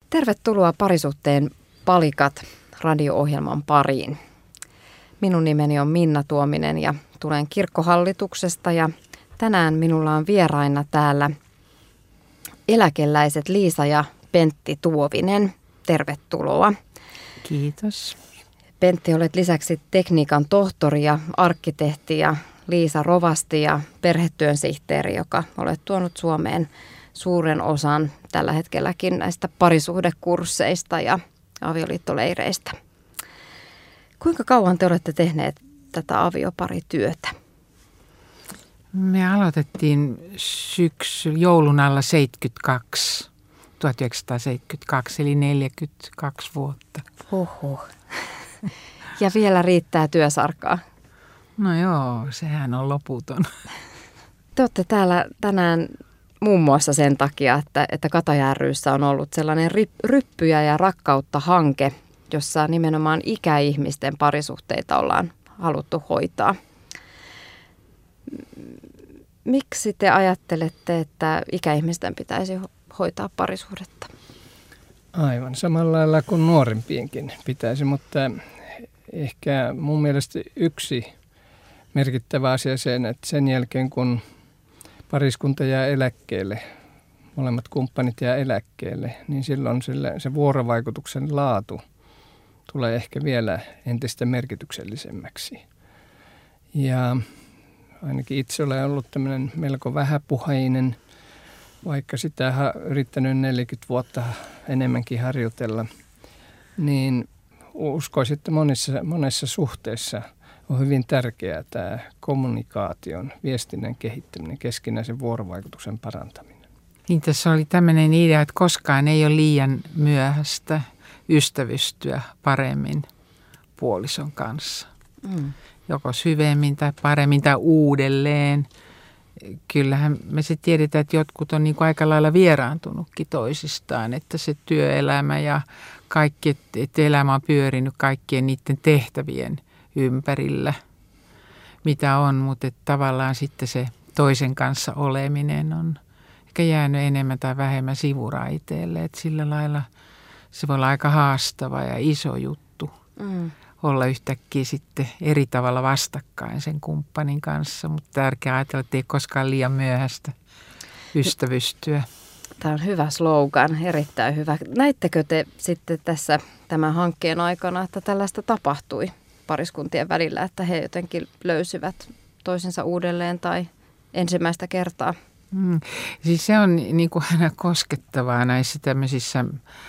Tervetuloa Parisuhteen palikat radio-ohjelman pariin. Minun nimeni on Minna Tuominen ja tulen kirkkohallituksesta ja tänään minulla on vieraina täällä eläkeläiset Liisa ja Pentti Tuovinen. Tervetuloa. Kiitos. Pentti, olet lisäksi tekniikan tohtori ja arkkitehti ja Liisa rovasti ja perhetyönsihteeri, joka olet tuonut Suomeen suuren osan tällä hetkelläkin näistä parisuhdekursseista ja avioliittoleireistä. Kuinka kauan te olette tehneet tätä avioparityötä? Me aloitettiin joulun alla 1972, eli 42 vuotta. Huhhuh. Ja vielä riittää työsarkaa. No joo, sehän on loputon. Te olette täällä tänään muun muassa sen takia, että Kataja ry:ssä on ollut sellainen ryppyjä ja rakkautta -hanke, jossa nimenomaan ikäihmisten parisuhteita ollaan haluttu hoitaa. Miksi te ajattelette, että ikäihmisten pitäisi hoitaa parisuhdetta? Aivan samalla lailla kuin nuorempienkin pitäisi, mutta ehkä mun mielestä yksi merkittävä asia sen, että sen jälkeen kun pariskunta jää eläkkeelle, molemmat kumppanit jää eläkkeelle, niin silloin se vuorovaikutuksen laatu tulee ehkä vielä entistä merkityksellisemmäksi. Ja ainakin itse olen ollut tämmöinen melko vähäpuheinen, vaikka sitä yrittänyt 40 vuotta enemmänkin harjoitella, niin uskoisin, että monessa suhteessa on hyvin tärkeää tämä kommunikaation, viestinnän kehittäminen, keskinäisen vuorovaikutuksen parantaminen. Niin tässä oli tämmöinen idea, että koskaan ei ole liian myöhäistä ystävystyä paremmin puolison kanssa. Joko syvemmin tai paremmin tai uudelleen. Kyllähän me se tiedetään, että jotkut on niin kuin aika lailla vieraantunutkin toisistaan, että se työelämä ja kaikki, että elämä on pyörinyt kaikkien niiden tehtävien ympärillä, mitä on, mutta että tavallaan sitten se toisen kanssa oleminen on ehkä jäänyt enemmän tai vähemmän sivuraiteelle, että sillä lailla se voi olla aika haastava ja iso juttu olla yhtäkkiä sitten eri tavalla vastakkain sen kumppanin kanssa, mutta tärkeää ajatella, että ei koskaan liian myöhäistä ystävystyä. Tämä on hyvä slogan, erittäin hyvä. Näittekö te sitten tässä tämän hankkeen aikana, että tällaista tapahtui pariskuntien välillä, että he jotenkin löysivät toisensa uudelleen tai ensimmäistä kertaa? Siis se on niin kuin aina koskettavaa näissä tämmöisissä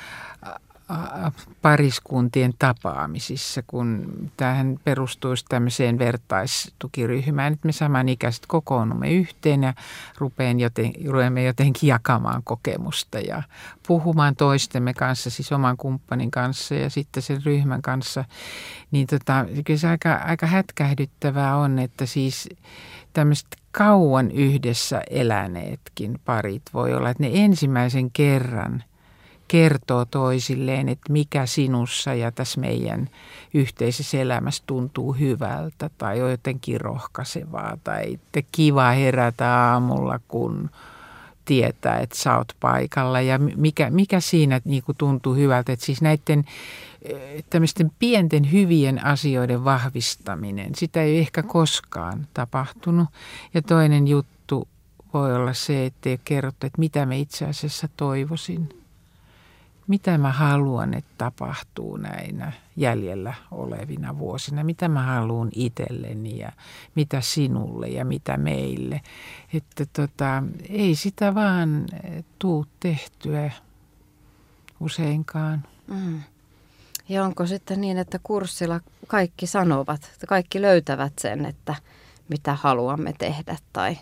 pariskuntien tapaamisissa, kun tämähän perustuisi tämmöiseen vertaistukiryhmään, että me samanikäiset kokoonnumme yhteen ja rupeamme jotenkin jakamaan kokemusta ja puhumaan toistemme kanssa, siis oman kumppanin kanssa ja sitten sen ryhmän kanssa. Niin kyllä se aika hätkähdyttävää on, että siis tämmöiset kauan yhdessä eläneetkin parit voi olla, että ne ensimmäisen kerran kertoo toisilleen, että mikä sinussa ja tässä meidän yhteisessä elämässä tuntuu hyvältä tai on jotenkin rohkaisevaa tai että kiva herätä aamulla, kun tietää, että sä oot paikalla ja mikä siinä niin kuin tuntuu hyvältä. Että siis näiden tämmöisten pienten hyvien asioiden vahvistaminen, sitä ei ehkä koskaan tapahtunut. Ja toinen juttu voi olla se, että kerrotte, että mitä me itse asiassa toivoisin. Mitä mä haluan, että tapahtuu näinä jäljellä olevina vuosina? Mitä mä haluan itselleni ja mitä sinulle ja mitä meille? Että ei sitä vaan tuu tehtyä useinkaan. Ja onko sitten niin, että kurssilla kaikki sanovat, että kaikki löytävät sen, että mitä haluamme tehdä tai...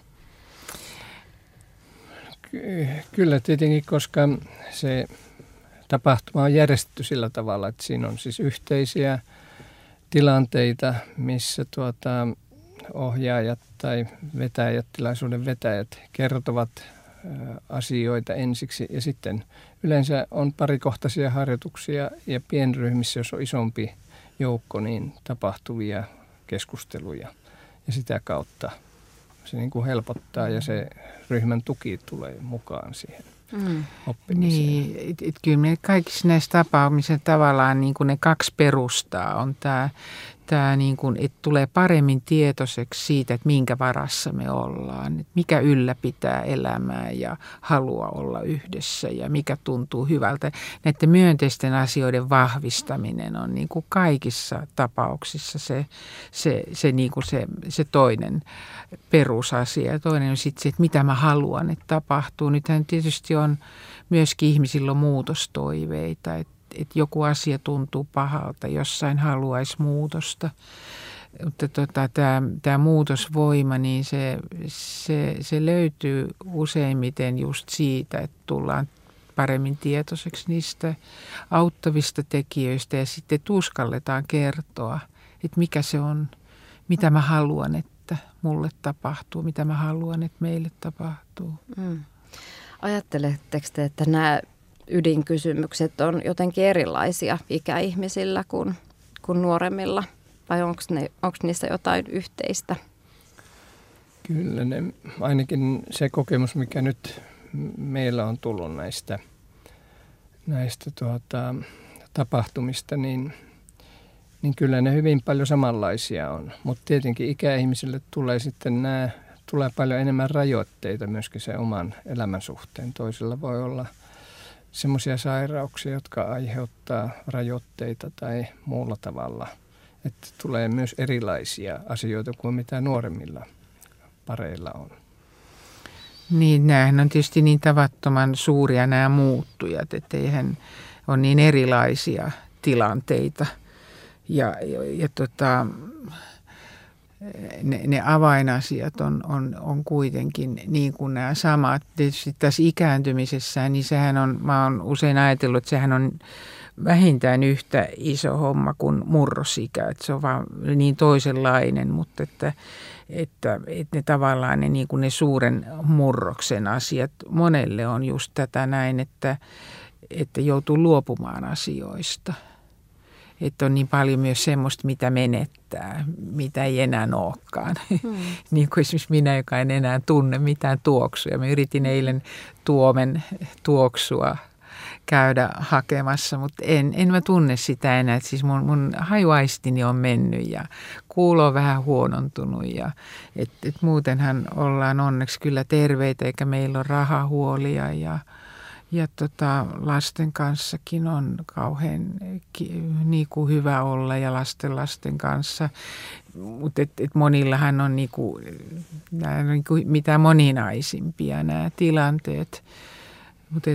Kyllä tietenkin, koska se tapahtuma on järjestetty sillä tavalla, että siinä on siis yhteisiä tilanteita, missä ohjaajat tai vetäjät, tilaisuuden vetäjät kertovat asioita ensiksi ja sitten yleensä on parikohtaisia harjoituksia ja pienryhmissä, jos on isompi joukko, niin tapahtuvia keskusteluja ja sitä kautta se niin kuin helpottaa ja se ryhmän tuki tulee mukaan siihen. oppimiseen. Niin, kyllä me kaikissa näissä tapaamisissa tavallaan niin kuin ne kaksi perustaa on tämä niin kuin, että tulee paremmin tietoiseksi siitä, että minkä varassa me ollaan, että mikä ylläpitää elämää ja halua olla yhdessä ja mikä tuntuu hyvältä. Näiden myönteisten asioiden vahvistaminen on niin kuin kaikissa tapauksissa se toinen perusasia. Ja toinen on sitten se, että mitä mä haluan, että tapahtuu. Nythän tietysti on myöskin ihmisillä on muutostoiveita, että joku asia tuntuu pahalta, jossain haluaisi muutosta. Mutta tämä muutosvoima, niin se löytyy useimmiten just siitä, että tullaan paremmin tietoiseksi niistä auttavista tekijöistä ja sitten uskalletaan kertoa, että mikä se on, mitä mä haluan, että mulle tapahtuu, mitä mä haluan, että meille tapahtuu. Ajatteletteko te, että nämä ydinkysymykset on jotenkin erilaisia ikäihmisillä kuin nuoremmilla? Vai onko niissä jotain yhteistä? Kyllä, ainakin se kokemus, mikä nyt meillä on tullut näistä tapahtumista, niin kyllä ne hyvin paljon samanlaisia on. Mutta tietenkin ikäihmisille tulee paljon enemmän rajoitteita myöskin sen oman elämän suhteen. Toisilla voi olla semmoisia sairauksia, jotka aiheuttaa rajoitteita tai muulla tavalla. Että tulee myös erilaisia asioita kuin mitä nuoremmilla pareilla on. Niin, nämähän on tietysti niin tavattoman suuria nämä muuttujat, että eihän ole niin erilaisia tilanteita. Ja ne avainasiat on kuitenkin niin kuin nämä samat. Tietysti tässä ikääntymisessä, niin mä oon usein ajatellut, että sehän on vähintään yhtä iso homma kuin murrosikä. Että se on vaan niin toisenlainen, mutta että ne tavallaan niin kuin ne suuren murroksen asiat monelle on just tätä näin, että joutuu luopumaan asioista. Että on niin paljon myös semmoista, mitä menettää, mitä ei enää olekaan. Niin kuin esimerkiksi minä, joka en enää tunne mitään tuoksuja. Mä yritin eilen tuomen tuoksua käydä hakemassa, mutta en mä tunne sitä enää. Siis mun hajuaistini on mennyt ja kuulo on vähän huonontunut. Et muutenhan ollaan onneksi kyllä terveitä, eikä meillä ole rahahuolia ja lasten kanssakin on kauhean niin kuin hyvä olla ja lasten kanssa. Mutta monillahan on, niin kuin mitä moninaisimpia nämä tilanteet. Mutta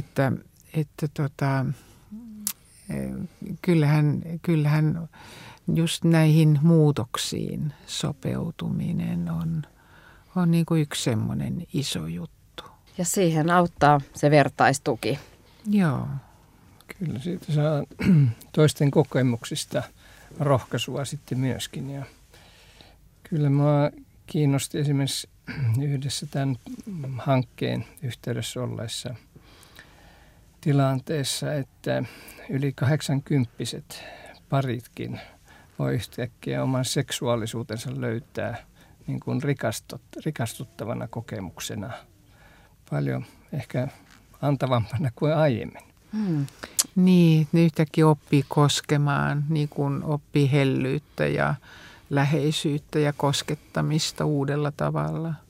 kyllähän just näihin muutoksiin sopeutuminen on niin kuin yksi semmoinen iso juttu. Ja siihen auttaa se vertaistuki. Joo. Kyllä siitä saa toisten kokemuksista rohkaisua sitten myöskin. Ja kyllä minua kiinnosti esimerkiksi yhdessä tämän hankkeen yhteydessä olleessa tilanteessa, että yli 80-vuotiaat paritkin voi yhtäkkiä oman seksuaalisuutensa löytää niin kuin rikastuttavana kokemuksena. Paljon ehkä antavampana kuin aiemmin. Niin, ne yhtäkkiä oppii koskemaan, niin kuin oppii hellyyttä ja läheisyyttä ja koskettamista uudella tavalla.